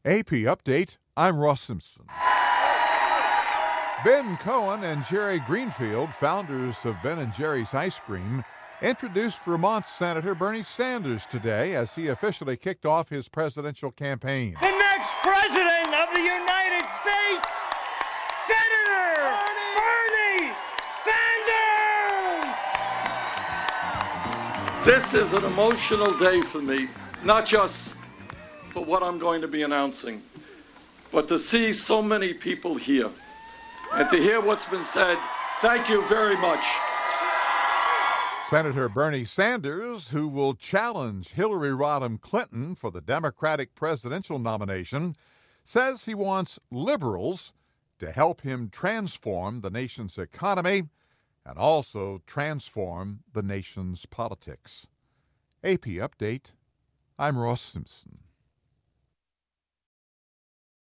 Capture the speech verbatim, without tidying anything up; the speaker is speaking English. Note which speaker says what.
Speaker 1: A P Update, I'm Ross Simpson. Ben Cohen and Jerry Greenfield, founders of Ben and Jerry's Ice Cream, introduced Vermont Senator Bernie Sanders today as he officially kicked off his presidential campaign.
Speaker 2: The next president of the United States, Senator Bernie, Bernie Sanders!
Speaker 3: This is an emotional day for me, not just for what I'm going to be announcing, but to see so many people here and to hear what's been said. Thank you very much.
Speaker 1: Senator Bernie Sanders, who will challenge Hillary Rodham Clinton for the Democratic presidential nomination, says he wants liberals to help him transform the nation's economy and also transform the nation's politics. A P Update, I'm Ross Simpson.